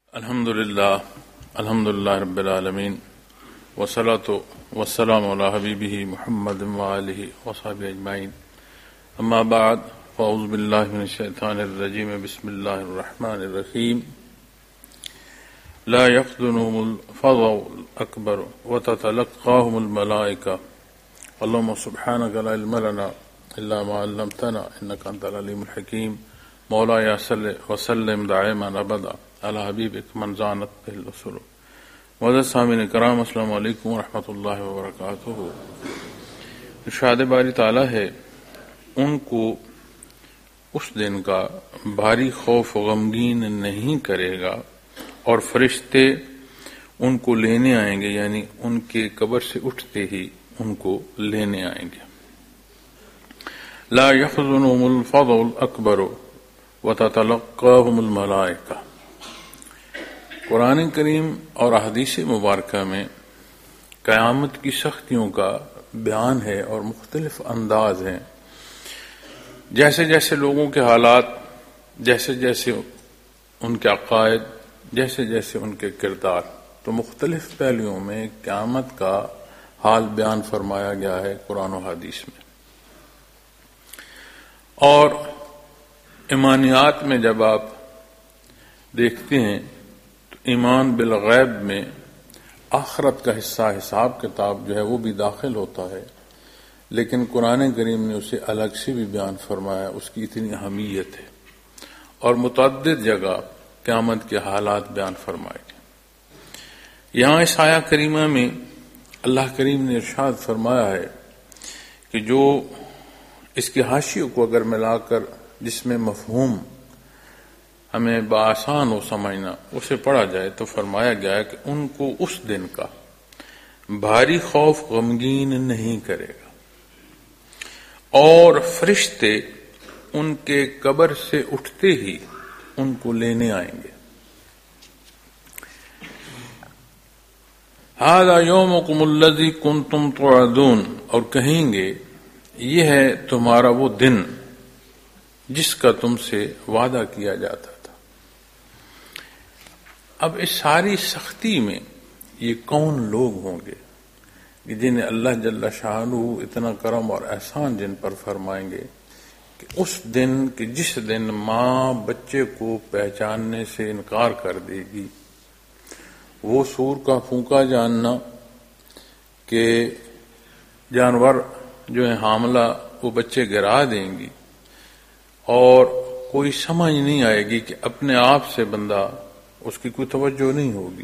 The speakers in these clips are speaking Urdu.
الحمدللہ رب العالمین والصلاة والسلام علی حبیبہ محمد وآلہ وصحبہ اجمعین اما بعد فاعوذ باللہ من الشیطان الرجیم بسم اللہ الرحمن الرحیم لا يحزنهم الفزع الأكبر وتتلقاهم الملائکہ اللهم سبحانك لا علم لنا الا ما علمتنا انك انت العلیم الحکیم مولایا صلی وسلم دائما ابدا علی حبیبک من زانت بہ الرسل۔ معزز سامعین کرام، السلام علیکم ورحمۃ اللہ وبرکاتہ۔ ارشاد باری تعالیٰ ہے، ان کو اس دن کا بھاری خوف غمگین نہیں کرے گا اور فرشتے ان کو لینے آئیں گے، یعنی ان کے قبر سے اٹھتے ہی ان کو لینے آئیں گے۔ لا يحزنهم الفزع الأكبر وتتلقاهم الملائکہ۔ قرآن کریم اور احادیث مبارکہ میں قیامت کی سختیوں کا بیان ہے اور مختلف انداز ہیں۔ جیسے جیسے لوگوں کے حالات، جیسے جیسے ان کے عقائد، جیسے جیسے ان کے کردار، تو مختلف پہلوؤں میں قیامت کا حال بیان فرمایا گیا ہے قرآن و حدیث میں۔ اور ایمانیات میں جب آپ دیکھتے ہیں تو ایمان بالغیب میں آخرت کا حصہ، حساب کتاب جو ہے وہ بھی داخل ہوتا ہے، لیکن قرآن کریم نے اسے الگ سے بھی بیان فرمایا، اس کی اتنی اہمیت ہے، اور متعدد جگہ قیامت کے حالات بیان فرمائے گئے۔ یہاں اس آیہ کریمہ میں اللہ کریم نے ارشاد فرمایا ہے کہ جو اس کے حاشیوں کو اگر ملا کر جس میں مفہوم ہمیں بآسان ہو سمجھنا اسے پڑھا جائے تو فرمایا گیا ہے کہ ان کو اس دن کا بھاری خوف غمگین نہیں کرے گا اور فرشتے ان کے قبر سے اٹھتے ہی ان کو لینے آئیں گے۔ ھذا یومکم الذی کنتم توعدون، اور کہیں گے یہ ہے تمہارا وہ دن جس کا تم سے وعدہ کیا جاتا تھا۔ اب اس ساری سختی میں یہ کون لوگ ہوں گے کہ جنہیں اللہ جل شانہ اتنا کرم اور احسان جن پر فرمائیں گے کہ اس دن کہ جس دن ماں بچے کو پہچاننے سے انکار کر دے گی، وہ سور کا پھونکا جاننا کہ جانور جو ہے حاملہ وہ بچے گرا دیں گی، اور کوئی سمجھ نہیں آئے گی کہ اپنے آپ سے بندہ، اس کی کوئی توجہ نہیں ہوگی،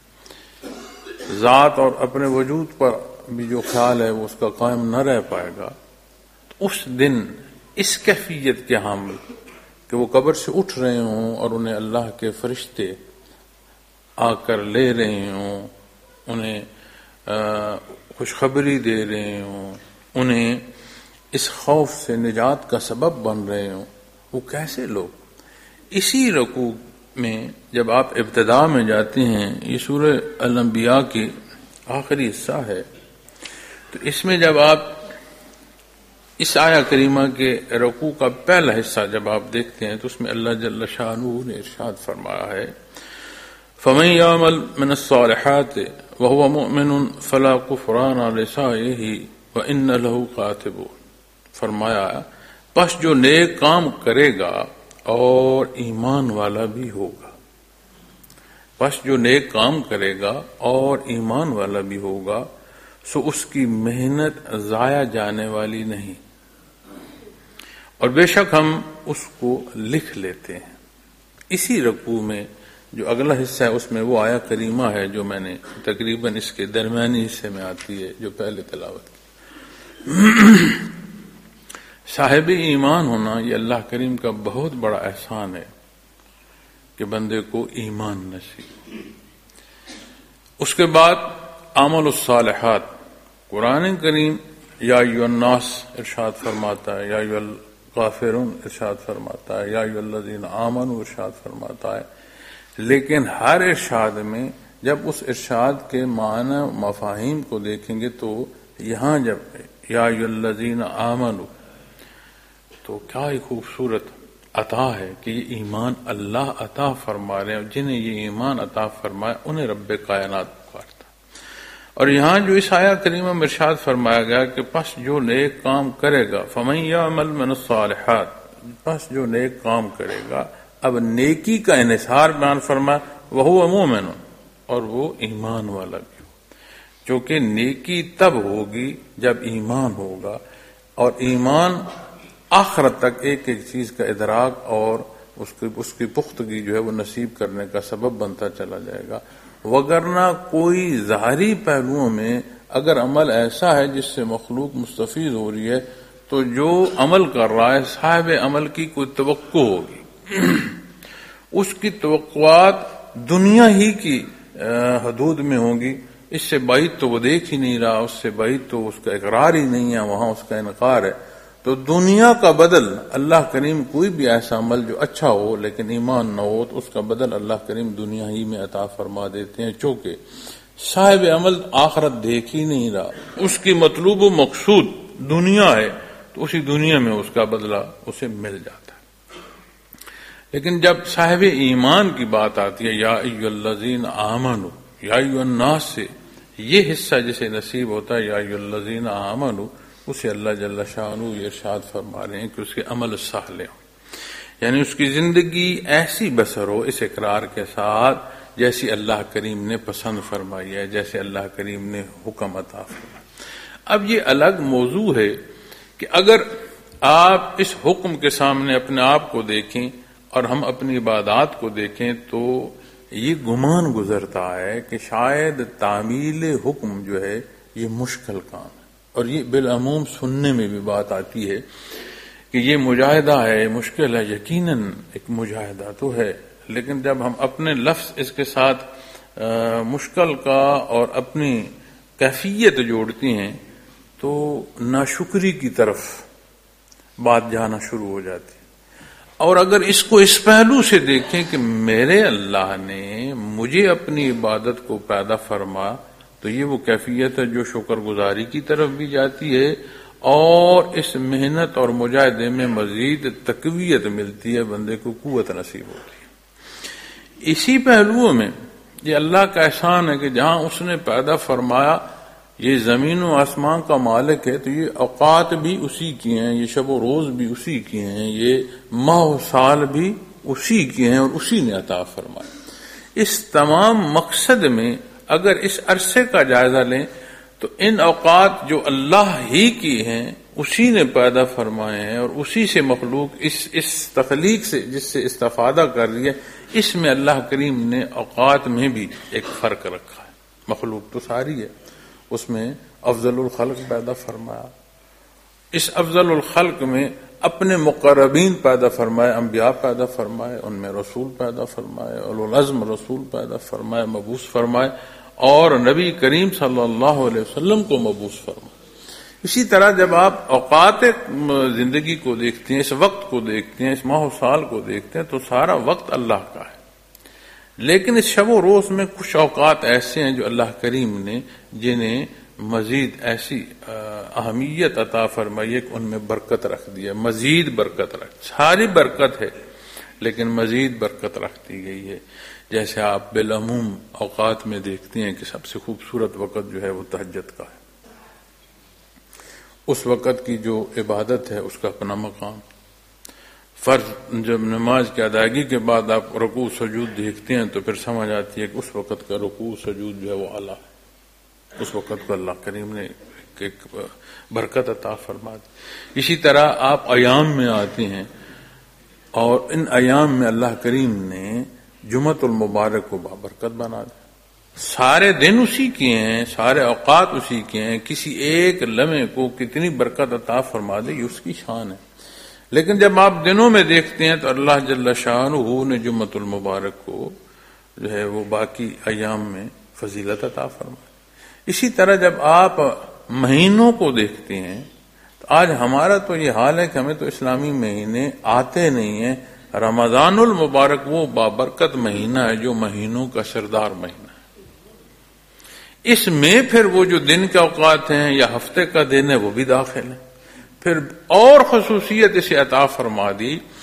ذات اور اپنے وجود پر بھی جو خیال ہے وہ اس کا قائم نہ رہ پائے گا۔ تو اس دن اس کیفیت کے حامل کہ وہ قبر سے اٹھ رہے ہوں اور انہیں اللہ کے فرشتے آ کر لے رہے ہوں، انہیں خوشخبری دے رہے ہوں، انہیں اس خوف سے نجات کا سبب بن رہے ہوں، وہ کیسے لوگ؟ اسی رکوع میں جب آپ ابتدا میں جاتے ہیں، یہ سورہ الانبیاء کی آخری حصہ ہے، تو اس میں جب آپ اس آیہ کریمہ کے رکوع کا پہلا حصہ جب آپ دیکھتے ہیں تو اس میں اللہ جل شانہ نے ارشاد فرمایا ہے، فَمَن يَعْمَلْ مِنَ الصَّالِحَاتِ وَهُوَ مُؤْمِنٌ فَلَا كُفْرَانَ لِسَعْيِهِ وَإِنَّ لَهُ كَاتِبُونَ۔ فرمایا پس جو نیک کام کرے گا اور ایمان والا بھی ہوگا، پس جو نیک کام کرے گا اور ایمان والا بھی ہوگا، سو اس کی محنت ضائع جانے والی نہیں، اور بے شک ہم اس کو لکھ لیتے ہیں۔ اسی رکوع میں جو اگلا حصہ ہے اس میں وہ آیہ کریمہ ہے جو میں نے تقریباً اس کے درمیانی حصے میں آتی ہے جو پہلے تلاوت کی۔ صاحب ایمان ہونا یہ اللہ کریم کا بہت بڑا احسان ہے کہ بندے کو ایمان نصیب۔ اس کے بعد عمل الصالحات، قرآن کریم یا ایھا الناس ارشاد فرماتا ہے، یا ایھا الکافرون ارشاد فرماتا ہے، یا ایھا الذین آمنوا ارشاد فرماتا ہے، لیکن ہر ارشاد میں جب اس ارشاد کے معنی مفاہیم کو دیکھیں گے تو یہاں جب یا ایھا الذین آمنوا تو کیا ہی خوبصورت عطا ہے کہ یہ ایمان اللہ عطا فرما رہے ہیں، اور جنہیں یہ ایمان عطا فرمایا انہیں رب کائنات پکارتا۔ اور یہاں جو اس آیہ کریمہ میں ارشاد فرمایا گیا کہ پس جو نیک کام کرے گا فمن یعمل من الصالحات، پس جو نیک کام کرے گا، اب نیکی کا انحصار بیان فرمایا، وہو مومن، اور وہ ایمان والا بھی ہو، چونکہ نیکی تب ہوگی جب ایمان ہوگا، اور ایمان آخرت تک ایک ایک چیز کا ادراک اور اس کی پختگی جو ہے وہ نصیب کرنے کا سبب بنتا چلا جائے گا۔ وگرنہ کوئی ظاہری پہلوؤں میں اگر عمل ایسا ہے جس سے مخلوق مستفید ہو رہی ہے تو جو عمل کر رہا ہے صاحب عمل کی کوئی توقع ہوگی، اس کی توقعات دنیا ہی کی حدود میں ہوں گی، اس سے بعید تو وہ دیکھ ہی نہیں رہا، اس سے بعید تو اس کا اقرار ہی نہیں ہے، وہاں اس کا انکار ہے۔ تو دنیا کا بدل اللہ کریم کوئی بھی ایسا عمل جو اچھا ہو لیکن ایمان نہ ہو تو اس کا بدل اللہ کریم دنیا ہی میں عطا فرما دیتے ہیں، چونکہ صاحب عمل آخرت دیکھ ہی نہیں رہا، اس کی مطلوب و مقصود دنیا ہے، تو اسی دنیا میں اس کا بدلہ اسے مل جاتا ہے۔ لیکن جب صاحب ایمان کی بات آتی ہے، یا ایھا الذین آمنوا، یا ایھا الناس سے یہ حصہ جسے نصیب ہوتا ہے یا ایھا الذین آمنوا، اسے اللہ جل شانہ یہ ارشاد فرما رہے ہیں کہ اس کے عمل صالح ہو، یعنی اس کی زندگی ایسی بسر ہو اس اقرار کے ساتھ جیسی اللہ کریم نے پسند فرمائی ہے، جیسے اللہ کریم نے حکم عطا فرمایا۔ اب یہ الگ موضوع ہے کہ اگر آپ اس حکم کے سامنے اپنے آپ کو دیکھیں اور ہم اپنی عبادات کو دیکھیں تو یہ گمان گزرتا ہے کہ شاید تعمیل حکم جو ہے یہ مشکل کام ہے، اور یہ بالعموم سننے میں بھی بات آتی ہے کہ یہ مجاہدہ ہے، مشکل ہے۔ یقیناً ایک مجاہدہ تو ہے، لیکن جب ہم اپنے لفظ اس کے ساتھ مشکل کا اور اپنی کیفیت جوڑتی ہیں تو ناشکری کی طرف بات جانا شروع ہو جاتی ہے۔ اور اگر اس کو اس پہلو سے دیکھیں کہ میرے اللہ نے مجھے اپنی عبادت کو پیدا فرما، تو یہ وہ کیفیت ہے جو شکر گزاری کی طرف بھی جاتی ہے، اور اس محنت اور مجاہدے میں مزید تقویت ملتی ہے، بندے کو قوت نصیب ہوتی ہے۔ اسی پہلوؤں میں یہ اللہ کا احسان ہے کہ جہاں اس نے پیدا فرمایا یہ زمین و آسمان کا مالک ہے، تو یہ اوقات بھی اسی کی ہیں، یہ شب و روز بھی اسی کی ہیں، یہ ماہ و سال بھی اسی کی ہیں، اور اسی نے عطا فرمایا۔ اس تمام مقصد میں اگر اس عرصے کا جائزہ لیں تو ان اوقات جو اللہ ہی کی ہیں اسی نے پیدا فرمائے ہیں، اور اسی سے مخلوق اس تخلیق سے جس سے استفادہ کر رہی ہے، اس میں اللہ کریم نے اوقات میں بھی ایک فرق رکھا ہے۔ مخلوق تو ساری ہے، اس میں افضل الخلق پیدا فرمایا، اس افضل الخلق میں اپنے مقربین پیدا فرمائے، انبیاء پیدا فرمائے، ان میں رسول پیدا فرمائے، اولو العزم رسول پیدا فرمائے، مبعوث فرمائے، اور نبی کریم صلی اللہ علیہ وسلم کو مبعوث فرمائے۔ اسی طرح جب آپ اوقات زندگی کو دیکھتے ہیں، اس وقت کو دیکھتے ہیں، اس ماہ و سال کو دیکھتے ہیں، تو سارا وقت اللہ کا ہے، لیکن اس شب و روز میں کچھ اوقات ایسے ہیں جو اللہ کریم نے جنہیں مزید ایسی اہمیت عطا فرمائی ہے کہ ان میں برکت رکھ دی ہے، مزید برکت ساری برکت ہے لیکن مزید برکت رکھ دی گئی ہے۔ جیسے آپ بالعموم اوقات میں دیکھتے ہیں کہ سب سے خوبصورت وقت جو ہے وہ تہجد کا ہے، اس وقت کی جو عبادت ہے اس کا اپنا مقام۔ فرض جب نماز کی ادائیگی کے بعد آپ رکوع سجود دیکھتے ہیں تو پھر سمجھ آتی ہے کہ اس وقت کا رکوع سجود جو ہے وہ اعلیٰ ہے، اس وقت کو اللہ کریم نے ایک برکت عطا فرما دی۔ اسی طرح آپ ایام میں آتے ہیں اور ان ایام میں اللہ کریم نے جمعۃ المبارک کو بابرکت بنا دیا، سارے دن اسی کے ہیں، سارے اوقات اسی کے ہیں، کسی ایک لمحے کو کتنی برکت عطا فرما دے یہ اس کی شان ہے۔ لیکن جب آپ دنوں میں دیکھتے ہیں تو اللہ جل شانہ نے جمعۃ المبارک کو جو ہے وہ باقی ایام میں فضیلت عطا فرمائی۔ اسی طرح جب آپ مہینوں کو دیکھتے ہیں تو آج ہمارا تو یہ حال ہے کہ ہمیں تو اسلامی مہینے آتے نہیں ہیں۔ رمضان المبارک وہ بابرکت مہینہ ہے جو مہینوں کا سردار مہینہ ہے، اس میں پھر وہ جو دن کے اوقات ہیں یا ہفتے کا دن ہے وہ بھی داخل ہے۔ پھر اور خصوصیت اسے عطا فرما دی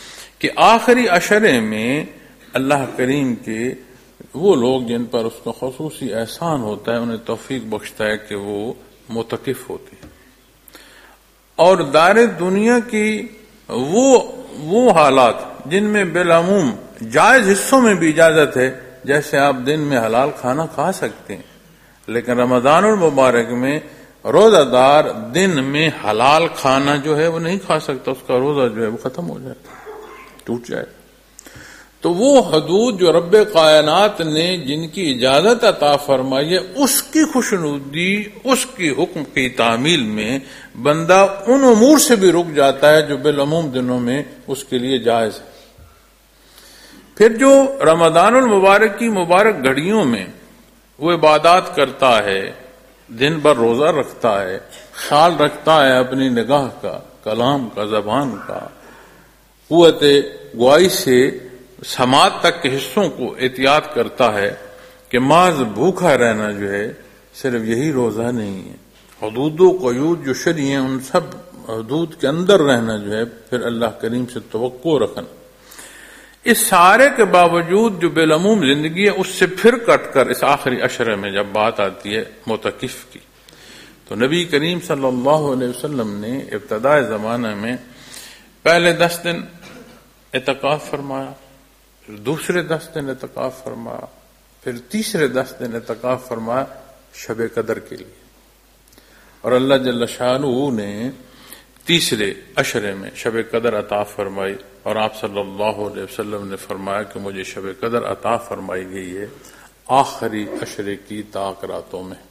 کہ آخری عشرے میں اللہ کریم کے وہ لوگ جن پر اس کا خصوصی احسان ہوتا ہے انہیں توفیق بخشتا ہے کہ وہ معتکف ہوتے ہیں، اور دار دنیا کی وہ حالات جن میں بالعموم جائز حصوں میں بھی اجازت ہے، جیسے آپ دن میں حلال کھانا کھا سکتے ہیں، لیکن رمضان المبارک میں روزہ دار دن میں حلال کھانا جو ہے وہ نہیں کھا سکتا، اس کا روزہ جو ہے وہ ختم ہو جاتا ہے، ٹوٹ جائے۔ تو وہ حدود جو رب کائنات نے جن کی اجازت عطا فرمائی ہے، اس کی خوشنودی، اس کی حکم کی تعمیل میں بندہ ان امور سے بھی رک جاتا ہے جو بالعموم دنوں میں اس کے لیے جائز ہے۔ پھر جو رمضان المبارک کی مبارک گھڑیوں میں وہ عبادات کرتا ہے، دن بھر روزہ رکھتا ہے، خیال رکھتا ہے اپنی نگاہ کا، کلام کا، زبان کا، قوت گواہی سے سماعت تک کے حصوں کو احتیاط کرتا ہے کہ محض بھوکا رہنا جو ہے صرف یہی روزہ نہیں ہے، حدود و قیود جو شرعی ہیں ان سب حدود کے اندر رہنا جو ہے پھر اللہ کریم سے توقع رکھنا۔ اس سارے کے باوجود جو بالعموم زندگی ہے اس سے پھر کٹ کر اس آخری عشرے میں جب بات آتی ہے معتکف کی، تو نبی کریم صلی اللہ علیہ وسلم نے ابتدائی زمانے میں پہلے 10 دن اعتکاف فرمایا، پھر دوسرے 10 دن اعتکاف فرمایا، پھر تیسرے 10 دن اعتکاف فرمایا شب قدر کے لیے، اور اللہ جل شانہ نے تیسرے عشرے میں شب قدر عطا فرمائی، اور آپ صلی اللہ علیہ وسلم نے فرمایا کہ مجھے شب قدر عطا فرمائی گئی ہے آخری عشرے کی طاق راتوں میں۔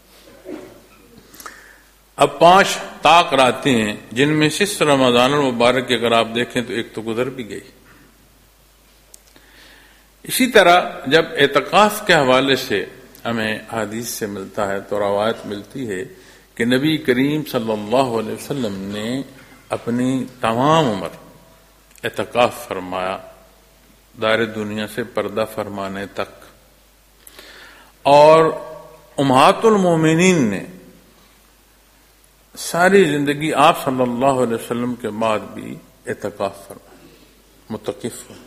اب 5 طاق راتیں ہیں جن میں سے رمضان المبارک کی اگر آپ دیکھیں تو ایک تو گزر بھی گئی۔ اسی طرح جب اعتکاف کے حوالے سے ہمیں حدیث سے ملتا ہے تو روایت ملتی ہے کہ نبی کریم صلی اللہ علیہ وسلم نے اپنی تمام عمر اعتکاف فرمایا دار دنیا سے پردہ فرمانے تک، اور امہات المومنین نے ساری زندگی آپ صلی اللہ علیہ وسلم کے بعد بھی اعتکاف فرمایا، متقف ہوئے۔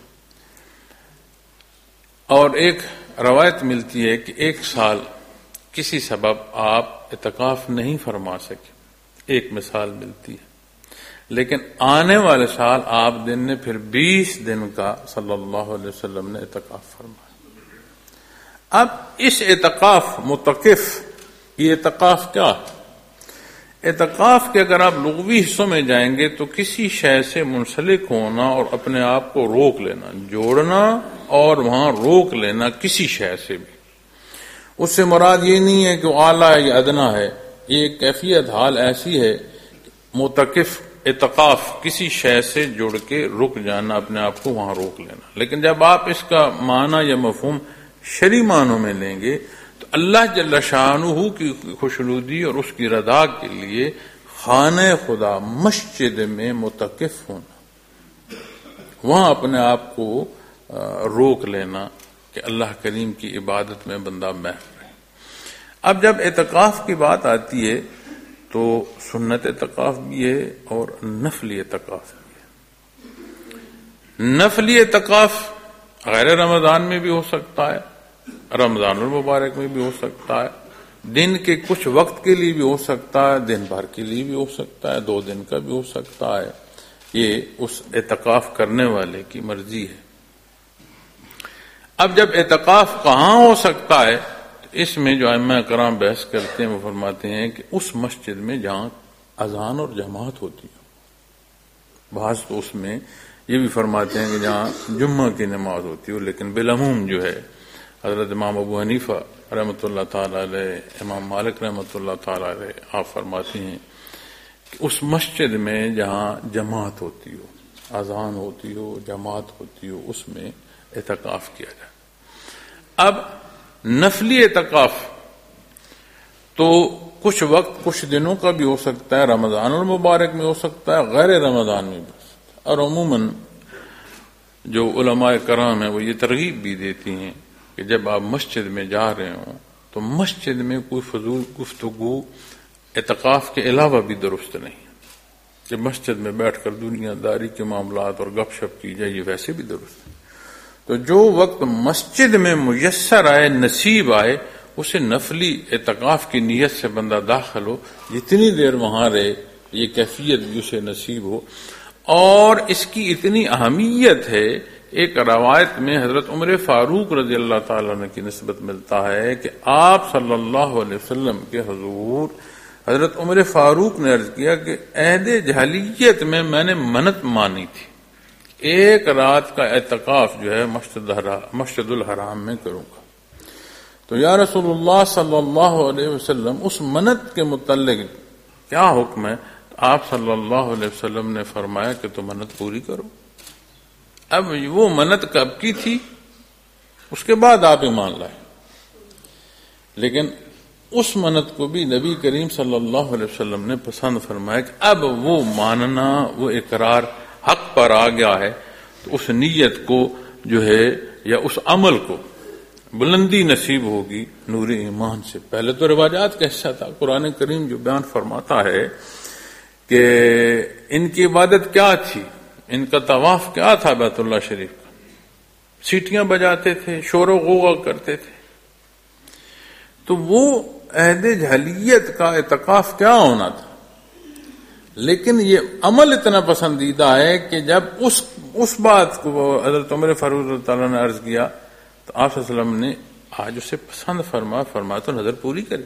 اور ایک روایت ملتی ہے کہ 1 سال کسی سبب آپ اعتکاف نہیں فرما سکے، ایک مثال ملتی ہے، لیکن آنے والے سال آپ دن نے پھر 20 دن کا صلی اللہ علیہ وسلم نے اعتکاف فرمایا۔ اب اس اعتکاف متقف، یہ اعتکاف کیا؟ اعتکاف کے اگر آپ لغوی حصوں میں جائیں گے تو کسی شے سے منسلک ہونا اور اپنے آپ کو روک لینا، جوڑنا اور وہاں روک لینا کسی شے سے بھی۔ اس سے مراد یہ نہیں ہے کہ وہ اعلیٰ ہے یا ادنا ہے، یہ ایک کیفیت حال ایسی ہے معتکف اعتکاف کسی شے سے جڑ کے رک جانا، اپنے آپ کو وہاں روک لینا۔ لیکن جب آپ اس کا معنی یا مفہوم شرعی معنوں میں لیں گے تو اللہ جل شانہ کی خوشنودی اور اس کی رضا کے لیے خانہ خدا مسجد میں معتکف ہونا، وہاں اپنے آپ کو روک لینا کہ اللہ کریم کی عبادت میں بندہ محو رہے۔ اب جب اعتکاف کی بات آتی ہے تو سنت اعتکاف بھی ہے اور نفلی اعتکاف بھی ہے۔ نفلی اعتکاف غیر رمضان میں بھی ہو سکتا ہے، رمضان المبارک میں بھی ہو سکتا ہے، دن کے کچھ وقت کے لیے بھی ہو سکتا ہے، دن بھر کے لیے بھی ہو سکتا ہے، 2 دن کا بھی ہو سکتا ہے، یہ اس اعتکاف کرنے والے کی مرضی ہے۔ اب جب اعتکاف کہاں ہو سکتا ہے تو اس میں جو ائمہ کرام بحث کرتے ہیں وہ فرماتے ہیں کہ اس مسجد میں جہاں اذان اور جماعت ہوتی ہے، بعض تو اس میں یہ بھی فرماتے ہیں کہ جہاں جمعہ کی نماز ہوتی ہو، لیکن بالعموم جو ہے حضرت امام ابو حنیفہ رحمۃ اللہ تعالی علیہ، امام مالک رحمۃ اللہ تعالی علیہ، آپ فرماتے ہیں کہ اس مسجد میں جہاں جماعت ہوتی ہو، اذان ہوتی ہو، جماعت ہوتی ہو، اس میں اعتکاف کیا جائے۔ اب نفلی اعتکاف تو کچھ وقت کچھ دنوں کا بھی ہو سکتا ہے، رمضان المبارک میں ہو سکتا ہے، غیر رمضان میں بھی ہو سکتا ہے، اور عموماً جو علماء کرام ہیں وہ یہ ترغیب بھی دیتی ہیں کہ جب آپ مسجد میں جا رہے ہوں تو مسجد میں کوئی فضول گفتگو اعتکاف کے علاوہ بھی درست نہیں، کہ مسجد میں بیٹھ کر دنیا داری کے معاملات اور گپ شپ کی جائے، یہ ویسے بھی درست ہے۔ تو جو وقت مسجد میں میسر آئے، نصیب آئے، اسے نفلی اعتکاف کی نیت سے بندہ داخل ہو، جتنی دیر وہاں رہے، یہ کیفیت بھی اسے نصیب ہو۔ اور اس کی اتنی اہمیت ہے، ایک روایت میں حضرت عمر فاروق رضی اللہ تعالیٰ عنہ کی نسبت ملتا ہے کہ آپ صلی اللہ علیہ وسلم کے حضور حضرت عمر فاروق نے عرض کیا کہ عہد جاہلیت میں نے منت مانی تھی، ایک رات کا اعتکاف جو ہے مسجد الحرام میں کروں گا۔ تو یا رسول اللہ صلی اللہ علیہ وسلم، اس منت کے متعلق کیا حکم ہے؟ تو آپ صلی اللہ علیہ وسلم نے فرمایا کہ تو منت پوری کرو۔ اب وہ منت کب کی تھی اس کے بعد آپ ایمان لائے، لیکن اس منت کو بھی نبی کریم صلی اللہ علیہ وسلم نے پسند فرمایا کہ اب وہ ماننا، وہ اقرار حق پر آ گیا ہے، تو اس نیت کو جو ہے یا اس عمل کو بلندی نصیب ہوگی نور ایمان سے۔ پہلے تو رواجات کا حصہ تھا۔ قرآن کریم جو بیان فرماتا ہے کہ ان کی عبادت کیا تھی، ان کا طواف کیا تھا بیت اللہ شریف کا، سیٹیاں بجاتے تھے، شور و غوغا کرتے تھے، تو وہ عہد جاہلیت کا اعتکاف کیا ہونا تھا۔ لیکن یہ عمل اتنا پسندیدہ ہے کہ جب اس بات کو حضرت عمر فاروق رضی اللہ عنہ نے عرض کیا تو آپ صلی اللہ علیہ وسلم نے آج اسے پسند فرمایا تو نظر پوری کرے۔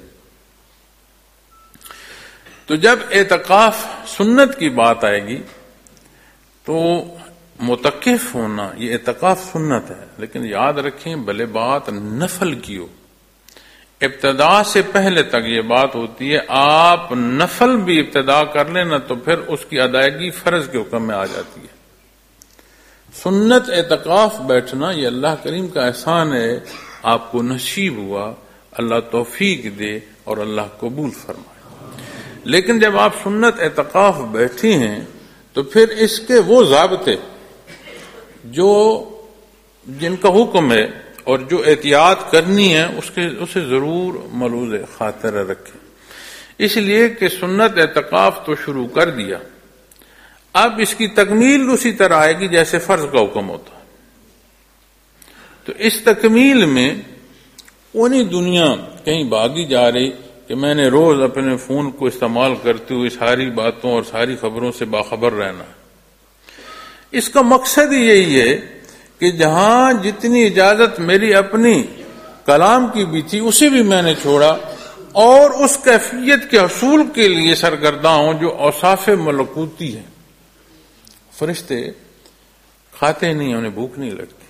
تو جب اعتکاف سنت کی بات آئے گی تو متقف ہونا، یہ اعتکاف سنت ہے، لیکن یاد رکھیں بھلے بات نفل کی ہو، ابتدا سے پہلے تک یہ بات ہوتی ہے، آپ نفل بھی ابتدا کر لیں نا تو پھر اس کی ادائیگی فرض کے حکم میں آ جاتی ہے۔ سنت اعتکاف بیٹھنا یہ اللہ کریم کا احسان ہے، آپ کو نصیب ہوا، اللہ توفیق دے اور اللہ قبول فرمائے۔ لیکن جب آپ سنت اعتکاف بیٹھے ہیں تو پھر اس کے وہ ضابطے جو جن کا حکم ہے اور جو احتیاط کرنی ہے اسے ضرور ملحوظ خاطر رکھیں، اس لیے کہ سنت اعتکاف تو شروع کر دیا، اب اس کی تکمیل اسی طرح آئے گی جیسے فرض کا حکم ہوتا ہے۔ تو اس تکمیل میں پوری دنیا کہیں بھاگی جا رہی کہ میں نے روز اپنے فون کو استعمال کرتے ہوئے ساری باتوں اور ساری خبروں سے باخبر رہنا ہے۔ اس کا مقصد ہی یہی ہے کہ جہاں جتنی اجازت میری اپنی کلام کی بھی تھی اسے بھی میں نے چھوڑا اور اس کیفیت کے حصول کے لیے سرگرداں ہوں جو اوصاف ملکوتی ہے۔ فرشتے کھاتے نہیں، انہیں بھوک نہیں لگتی،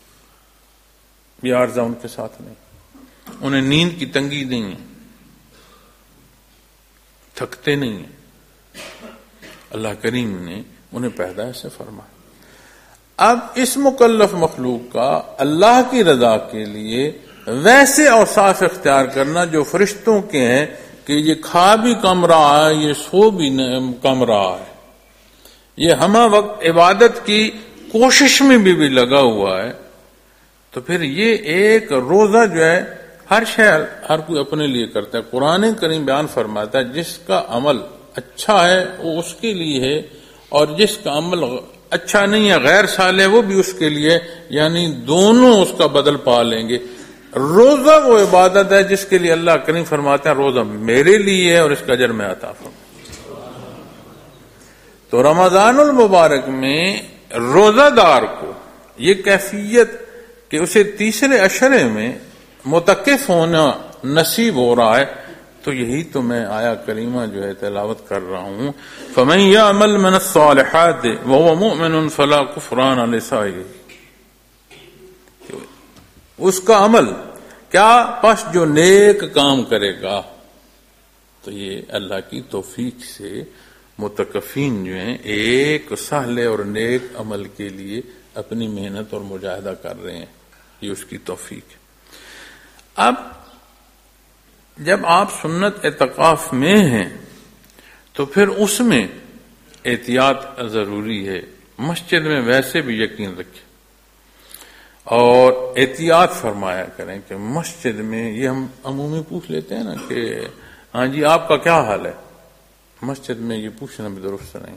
یہ عارضہ ان کے ساتھ نہیں، انہیں نیند کی تنگی نہیں ہے، تھکتے نہیں ہیں، اللہ کریم نے انہیں پیدائش سے فرمایا۔ اب اس مکلف مخلوق کا اللہ کی رضا کے لیے ویسے اوصاف اختیار کرنا جو فرشتوں کے ہیں کہ یہ کھا بھی کم رہا ہے، یہ سو بھی کم رہا ہے، یہ ہمہ وقت عبادت کی کوشش میں بھی لگا ہوا ہے، تو پھر یہ ایک روزہ جو ہے ہر شہر ہر کوئی اپنے لیے کرتا ہے۔ قرآن کریم بیان فرماتا ہے جس کا عمل اچھا ہے وہ اس کے لیے ہے، اور جس کا عمل اچھا نہیں ہے غیر صالح وہ بھی اس کے لیے، یعنی دونوں اس کا بدل پا لیں گے۔ روزہ وہ عبادت ہے جس کے لیے اللہ کریم فرماتے ہیں روزہ میرے لیے ہے اور اس کا اجر میں عطا فرماؤں۔ تو رمضان المبارک میں روزہ دار کو یہ کیفیت کہ اسے تیسرے عشرے میں متقف ہونا نصیب ہو رہا ہے، تو یہی تو میں آیا کریمہ جو ہے تلاوت کر رہا ہوں، فَمَن يَعْمَلْ مِنَ الصَّالِحَاتِ وَهُوَ مُؤْمِنٌ فَلَا كُفْرَانَ لِسَعْيِهِ، اس کا عمل کیا، پس جو نیک کام کرے گا، تو یہ اللہ کی توفیق سے متقفین جو ہیں ایک سہل اور نیک عمل کے لیے اپنی محنت اور مجاہدہ کر رہے ہیں، یہ اس کی توفیق ہے۔ اب جب آپ سنت اعتکاف میں ہیں تو پھر اس میں احتیاط ضروری ہے، مسجد میں ویسے بھی یقین رکھیں اور احتیاط فرمایا کریں کہ مسجد میں، یہ ہم عمومی پوچھ لیتے ہیں نا کہ ہاں جی آپ کا کیا حال ہے، مسجد میں یہ پوچھنا بھی درست نہیں.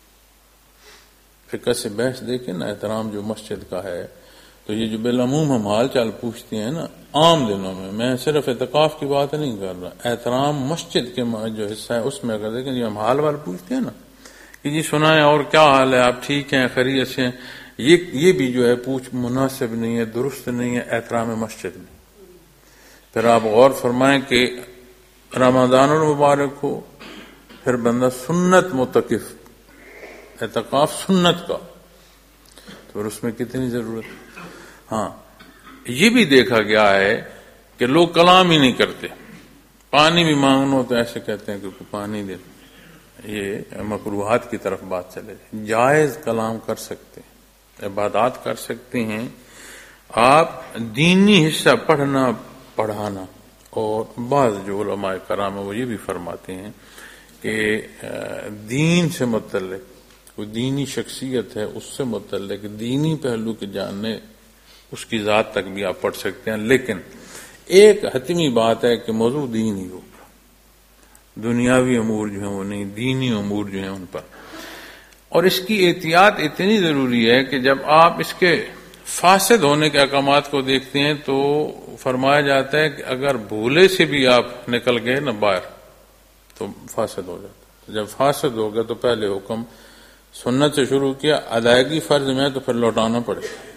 فقہ سے بحث دیکھیں نا، احترام جو مسجد کا ہے، تو یہ جو بالعموم ہم حال چال پوچھتے ہیں نا عام دنوں میں صرف اعتکاف کی بات نہیں کر رہا، احترام مسجد کے جو حصہ ہے اس میں اگر دیکھیں جو ہم حال وال پوچھتے ہیں نا کہ جی سنائیں اور کیا حال ہے، آپ ٹھیک ہیں، خیریت سے ہیں، یہ بھی جو ہے پوچھ مناسب نہیں ہے، درست نہیں ہے احترام مسجد میں. پھر آپ غور فرمائیں کہ رمضان المبارک ہو، پھر بندہ سنت متقف، اعتکاف سنت کا، تو پھر اس میں کتنی ضرورت ہے. ہاں یہ بھی دیکھا گیا ہے کہ لوگ کلام ہی نہیں کرتے، پانی بھی مانگنا ہو تو ایسے کہتے ہیں کہ پانی دے. یہ مکروہات کی طرف بات چلے جائے. جائز کلام کر سکتے ہیں، عبادات کر سکتے ہیں آپ، دینی حصہ پڑھنا پڑھانا. اور بعض جو علماء کرام ہیں وہ یہ بھی فرماتے ہیں کہ دین سے متعلق کوئی دینی شخصیت ہے، اس سے متعلق دینی پہلو کے جاننے اس کی ذات تک بھی آپ پڑھ سکتے ہیں، لیکن ایک حتمی بات ہے کہ موضوع دین ہی ہوگا، دنیاوی امور جو ہیں وہ نہیں، دینی امور جو ہیں ان پر. اور اس کی احتیاط اتنی ضروری ہے کہ جب آپ اس کے فاسد ہونے کے احکامات کو دیکھتے ہیں تو فرمایا جاتا ہے کہ اگر بھولے سے بھی آپ نکل گئے نا باہر تو فاسد ہو جاتا ہے. جب فاسد ہو گیا تو پہلے حکم سنت سے شروع کیا، ادائیگی فرض میں تو پھر لوٹانا پڑے.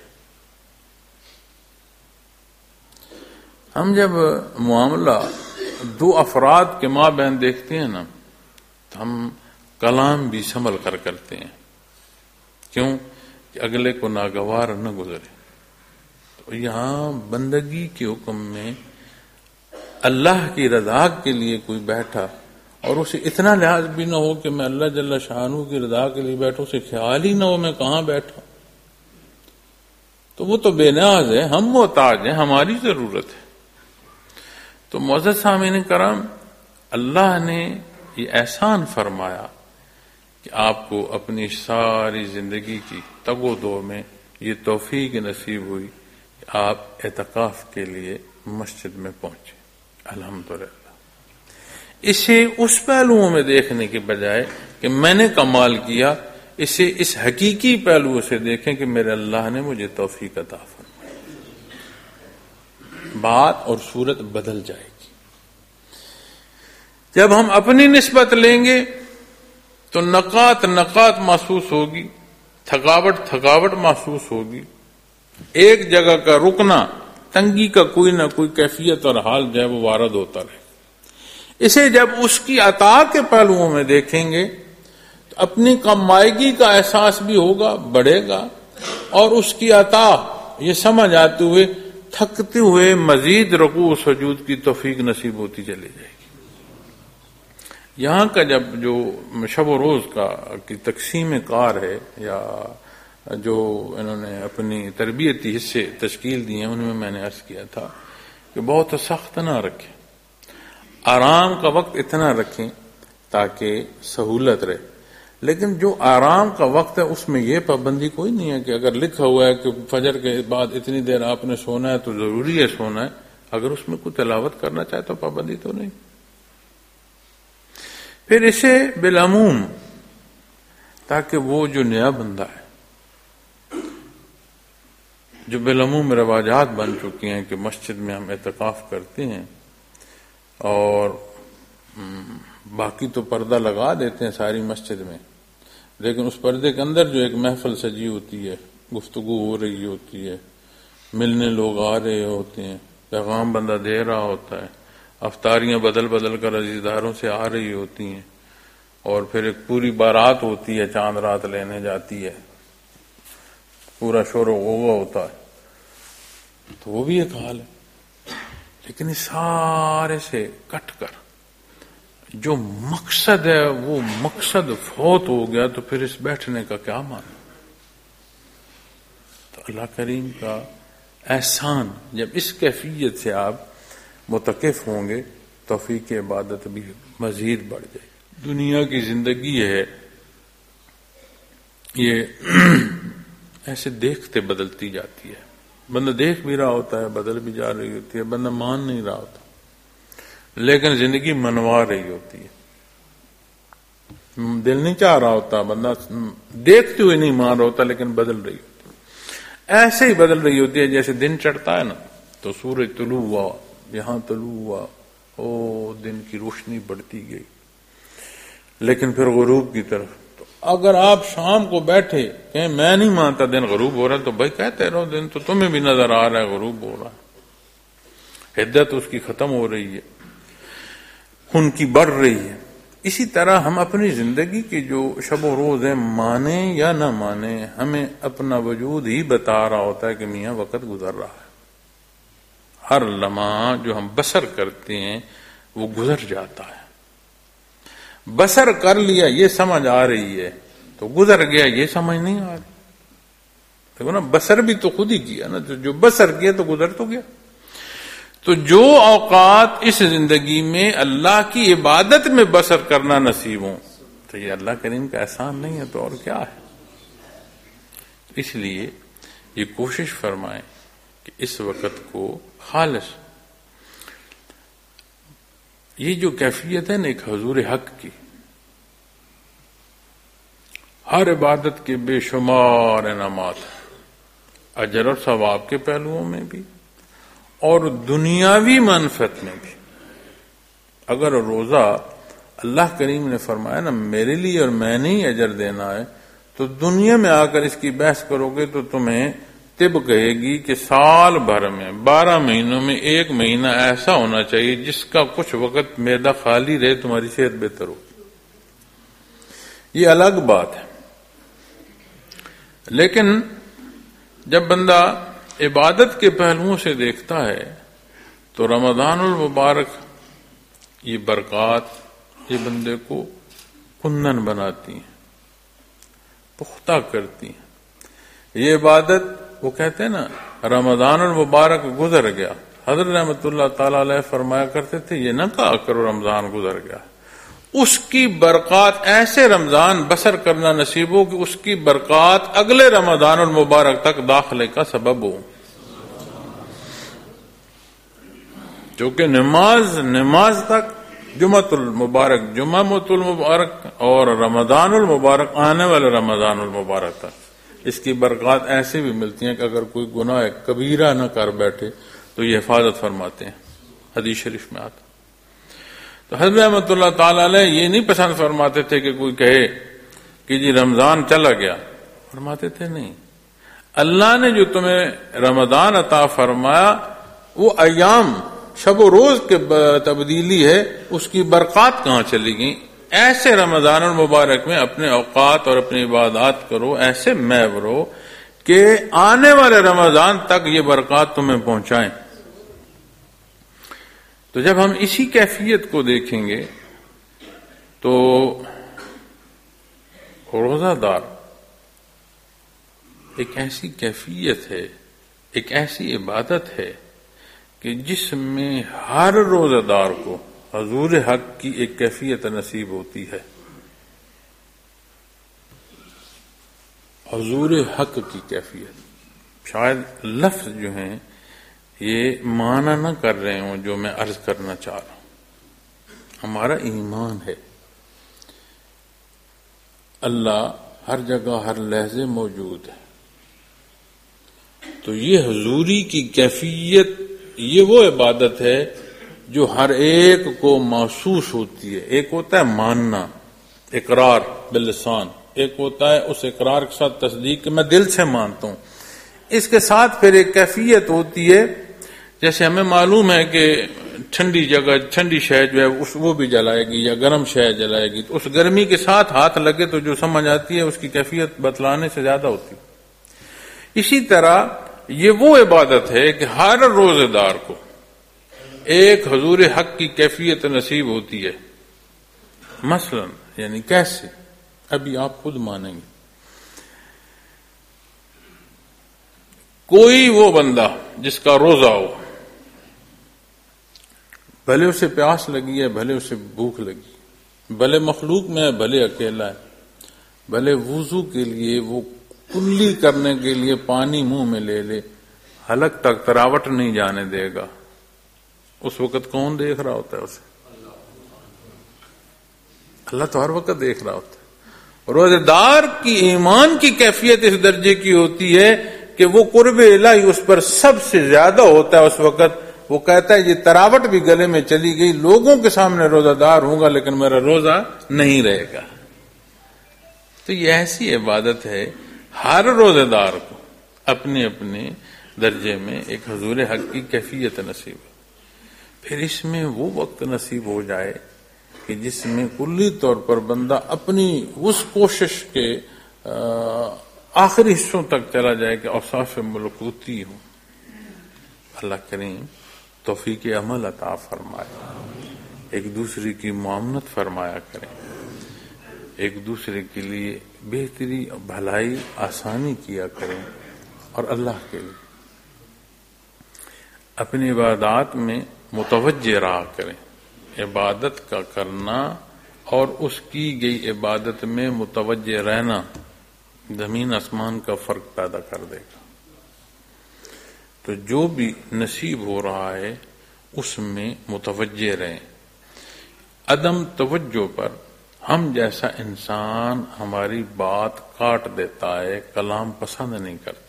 ہم جب معاملہ دو افراد کے مابین دیکھتے ہیں نا تو ہم کلام بھی سنبھل کر کرتے ہیں. کیوں؟ کہ اگلے کو ناگوار نہ گزرے. تو یہاں بندگی کے حکم میں اللہ کی رضا کے لیے کوئی بیٹھا اور اسے اتنا لحاظ بھی نہ ہو کہ میں اللہ جل شانہ کی رضا کے لیے بیٹھوں، اسے خیال ہی نہ ہو میں کہاں بیٹھا، تو وہ تو بے نیاز ہے، ہم محتاج ہیں، ہماری ضرورت ہے. تو معزز سامعین کرام، اللہ نے یہ احسان فرمایا کہ آپ کو اپنی ساری زندگی کی تگ و دو میں یہ توفیق نصیب ہوئی کہ آپ اعتکاف کے لیے مسجد میں پہنچے. الحمدللہ. اسے اس پہلوؤں میں دیکھنے کے بجائے کہ میں نے کمال کیا، اسے اس حقیقی پہلو سے دیکھیں کہ میرے اللہ نے مجھے توفیق عطا فرمائی. بات اور صورت بدل جائے گی. جب ہم اپنی نسبت لیں گے تو نقات محسوس ہوگی، تھکاوٹ محسوس ہوگی، ایک جگہ کا رکنا، تنگی کا کوئی نہ کوئی کیفیت اور حال جو ہے وہ وارد ہوتا رہے. اسے جب اس کی عطا کے پہلوؤں میں دیکھیں گے تو اپنی کمائیگی کا احساس بھی ہوگا، بڑھے گا، اور اس کی عطا یہ سمجھ آتے ہوئے تھکتے ہوئے مزید رکوع و سجود کی توفیق نصیب ہوتی چلی جائے گی. یہاں کا جب جو شب و روز کی تقسیم کار ہے یا جو انہوں نے اپنی تربیتی حصے تشکیل دیے ہیں، ان میں میں نے عرض کیا تھا کہ بہت سخت نہ رکھیں، آرام کا وقت اتنا رکھیں تاکہ سہولت رہے. لیکن جو آرام کا وقت ہے اس میں یہ پابندی کوئی نہیں ہے کہ اگر لکھا ہوا ہے کہ فجر کے بعد اتنی دیر آپ نے سونا ہے تو ضروری ہے سونا ہے. اگر اس میں کوئی تلاوت کرنا چاہے تو پابندی تو نہیں. پھر اسے بالعموم تاکہ وہ جو نیا بندہ ہے، جو بالعموم رواجات بن چکی ہیں کہ مسجد میں ہم اعتکاف کرتے ہیں اور باقی تو پردہ لگا دیتے ہیں ساری مسجد میں، لیکن اس پردے کے اندر جو ایک محفل سجی ہوتی ہے، گفتگو ہو رہی ہوتی ہے، ملنے لوگ آ رہے ہوتے ہیں، پیغام بندہ دے رہا ہوتا ہے، افطاریاں بدل بدل کر عزیزداروں سے آ رہی ہوتی ہیں، اور پھر ایک پوری بارات ہوتی ہے، چاند رات لینے جاتی ہے، پورا شور و غوغا ہوتا ہے، تو وہ بھی ایک حال ہے. لیکن اس سارے سے کٹ کر جو مقصد ہے وہ مقصد فوت ہو گیا تو پھر اس بیٹھنے کا کیا معنی؟ تو اللہ کریم کا احسان جب اس کیفیت سے آپ متقف ہوں گے، توفیق عبادت بھی مزید بڑھ جائے گی. دنیا کی زندگی ہے یہ ایسے دیکھتے بدلتی جاتی ہے. بندہ دیکھ بھی رہا ہوتا ہے، بدل بھی جا رہی ہوتی ہے، بندہ مان نہیں رہا ہوتا، لیکن زندگی منوا رہی ہوتی ہے. دل نہیں چاہ رہا ہوتا، بندہ دیکھتے ہوئے نہیں مان رہا ہوتا، لیکن بدل رہی ہوتی، ایسے ہی بدل رہی ہوتی ہے جیسے دن چڑھتا ہے نا، تو سورج طلوع ہوا، یہاں طلوع ہوا، دن کی روشنی بڑھتی گئی، لیکن پھر غروب کی طرف۔ تو اگر آپ شام کو بیٹھے کہ میں نہیں مانتا دن غروب ہو رہا ہے، تو بھائی کہتے رہو، دن تو تمہیں بھی نظر آ رہا ہے غروب ہو رہا ہے، حدت اس کی ختم ہو رہی ہے، ان کی بڑھ رہی ہے۔ اسی طرح ہم اپنی زندگی کی جو شب و روز ہیں، مانیں یا نہ مانیں، ہمیں اپنا وجود ہی بتا رہا ہوتا ہے کہ میاں وقت گزر رہا ہے۔ ہر لمحہ جو ہم بسر کرتے ہیں وہ گزر جاتا ہے۔ بسر کر لیا یہ سمجھ آ رہی ہے، تو گزر گیا یہ سمجھ نہیں آ رہی۔ دیکھو نا، بسر بھی تو خود ہی کیا نا، تو جو بسر کیا تو گزر تو گیا۔ تو جو اوقات اس زندگی میں اللہ کی عبادت میں بسر کرنا نصیب ہوں، تو یہ اللہ کریم کا احسان نہیں ہے تو اور کیا ہے؟ اس لیے یہ کوشش فرمائیں کہ اس وقت کو خالص، یہ جو کیفیت ہے نا ایک حضور حق کی، ہر عبادت کے بے شمار انعامات، اجر اور ثواب کے پہلوؤں میں بھی اور دنیاوی منفعت میں بھی۔ اگر روزہ اللہ کریم نے فرمایا نا میرے لیے اور میں نے ہی اجر دینا ہے، تو دنیا میں آ کر اس کی بحث کرو گے تو تمہیں طب کہے گی کہ سال بھر میں 12 مہینوں میں 1 مہینہ ایسا ہونا چاہیے جس کا کچھ وقت معدہ خالی رہے، تمہاری صحت بہتر ہو۔ یہ الگ بات ہے، لیکن جب بندہ عبادت کے پہلوؤں سے دیکھتا ہے تو رمضان المبارک یہ برکات یہ بندے کو کندن بناتی ہیں، پختہ کرتی ہیں۔ یہ عبادت، وہ کہتے ہیں نا رمضان المبارک گزر گیا، حضرت رحمۃ اللہ تعالی علیہ فرمایا کرتے تھے یہ نہ کہا کرو رمضان گزر گیا، اس کی برکات ایسے رمضان بسر کرنا نصیب ہو کہ اس کی برکات اگلے رمضان المبارک تک داخلے کا سبب ہو۔ چونکہ نماز تک، جمعۃ المبارک اور رمضان المبارک، آنے والے رمضان المبارک تک اس کی برکات ایسے بھی ملتی ہیں کہ اگر کوئی گناہ کبیرہ نہ کر بیٹھے تو یہ حفاظت فرماتے ہیں، حدیث شریف میں آتا۔ تو حضرت رحمۃ اللہ تعالی علیہ یہ نہیں پسند فرماتے تھے کہ کوئی کہے کہ جی رمضان چلا گیا، فرماتے تھے نہیں، اللہ نے جو تمہیں رمضان عطا فرمایا وہ ایام شب و روز کے تبدیلی ہے، اس کی برکات کہاں چلی گئی؟ ایسے رمضان المبارک میں اپنے اوقات اور اپنی عبادات کرو، ایسے محو رہو کہ آنے والے رمضان تک یہ برکات تمہیں پہنچائیں۔ تو جب ہم اسی کیفیت کو دیکھیں گے تو روزہ دار ایک ایسی کیفیت ہے، ایک ایسی عبادت ہے کہ جس میں ہر روزہ دار کو حضور حق کی ایک کیفیت نصیب ہوتی ہے۔ حضور حق کی کیفیت، شاید لفظ جو ہیں یہ معنی نہ کر رہے ہوں جو میں عرض کرنا چاہ رہا ہوں۔ ہمارا ایمان ہے اللہ ہر جگہ ہر لحظے موجود ہے، تو یہ حضوری کی کیفیت یہ وہ عبادت ہے جو ہر ایک کو محسوس ہوتی ہے۔ ایک ہوتا ہے ماننا، اقرار باللسان، ایک ہوتا ہے اس اقرار کے ساتھ تصدیق کہ میں دل سے مانتا ہوں۔ اس کے ساتھ پھر ایک کیفیت ہوتی ہے، جیسے ہمیں معلوم ہے کہ ٹھنڈی جگہ ٹھنڈی شے جو ہے وہ بھی جلائے گی یا گرم شے جلائے گی، تو اس گرمی کے ساتھ ہاتھ لگے تو جو سمجھ آتی ہے اس کی کیفیت بتلانے سے زیادہ ہوتی ہے۔ اسی طرح یہ وہ عبادت ہے کہ ہر روزے دار کو ایک حضور حق کی کیفیت نصیب ہوتی ہے۔ مثلا یعنی کیسے؟ ابھی آپ خود مانیں گے۔ کوئی وہ بندہ جس کا روزہ ہو، بھلے اسے پیاس لگی ہے، بھلے اسے بھوک لگی، بھلے مخلوق میں ہے، بھلے اکیلا ہے، بھلے وضو کے لیے وہ کلی کرنے کے لیے پانی منہ میں لے لے، حلق تک تراوٹ نہیں جانے دے گا، اس وقت کون دیکھ رہا ہوتا ہے اسے؟ اللہ تو ہر وقت دیکھ رہا ہوتا ہے۔ روزہ دار کی ایمان کی کیفیت اس درجے کی ہوتی ہے کہ وہ قرب الہی اس پر سب سے زیادہ ہوتا ہے۔ اس وقت وہ کہتا ہے یہ تراوٹ بھی گلے میں چلی گئی، لوگوں کے سامنے روزہ دار ہوں گا لیکن میرا روزہ نہیں رہے گا۔ تو یہ ایسی عبادت ہے، ہر روزہ دار کو اپنے اپنے درجے میں ایک حضور حق کی کیفیت نصیب ہے۔ پھر اس میں وہ وقت نصیب ہو جائے کہ جس میں کلی طور پر بندہ اپنی اس کوشش کے آخری حصوں تک چلا جائے کہ اوصاف ملکوتی ہوں۔ اللہ کریم توفیق عمل عطا فرمائے، ایک دوسرے کی معاونت فرمایا کریں، ایک دوسرے کے لیے بہتری بھلائی آسانی کیا کریں، اور اللہ کے لیے اپنی عبادات میں متوجہ رہا کریں۔ عبادت کا کرنا اور اس کی گئی عبادت میں متوجہ رہنا زمین آسمان کا فرق پیدا کر دے گا۔ تو جو بھی نصیب ہو رہا ہے اس میں متوجہ رہیں۔ عدم توجہ پر ہم جیسا انسان ہماری بات کاٹ دیتا ہے، کلام پسند نہیں کرتا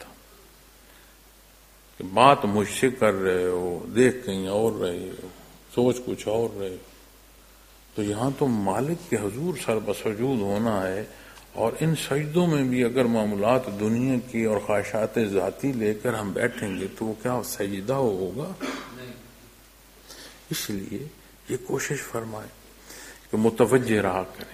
کہ بات مجھ سے کر رہے ہو، دیکھ کہیں اور رہے ہو، سوچ کچھ اور رہے ہو۔ تو یہاں تو مالک کے حضور سر بسجود ہونا ہے، اور ان سجدوں میں بھی اگر معاملات دنیا کی اور خواہشات ذاتی لے کر ہم بیٹھیں گے تو وہ کیا سجدہ ہوگا؟ اس لیے یہ کوشش فرمائیں کہ متوجہ رہا کریں۔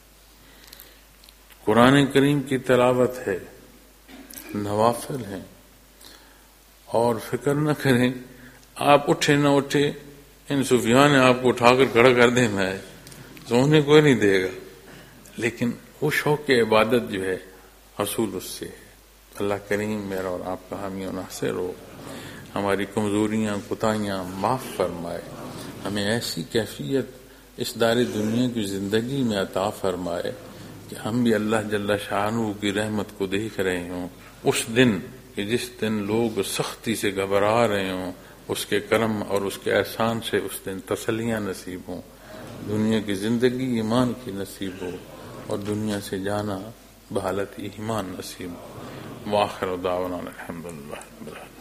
قرآن کریم کی تلاوت ہے، نوافل ہیں، اور فکر نہ کریں آپ اٹھے نہ اٹھے، ان صوفیان نے آپ کو اٹھا کر کھڑا کر دے میں سونے کوئی نہیں دے گا، لیکن وہ شوق عبادت جو ہے حصول اس سے ہے۔ اللہ کریم میرا اور آپ کا حامی و ناصر ہو، ہماری کمزوریاں کوتاہیاں معاف فرمائے، ہمیں ایسی کیفیت اس دار دنیا کی زندگی میں عطا فرمائے کہ ہم بھی اللہ جل شانہ کی رحمت کو دیکھ رہے ہوں، اس دن کہ جس دن لوگ سختی سے گھبرا رہے ہوں، اس کے کرم اور اس کے احسان سے اس دن تسلیاں نصیب ہوں، دنیا کی زندگی ایمان کی نصیب ہو، اور دنیا سے جانا بحالت ایمان نصیب ہو۔ وآخر دعوانا الحمدللہ رب العالمین۔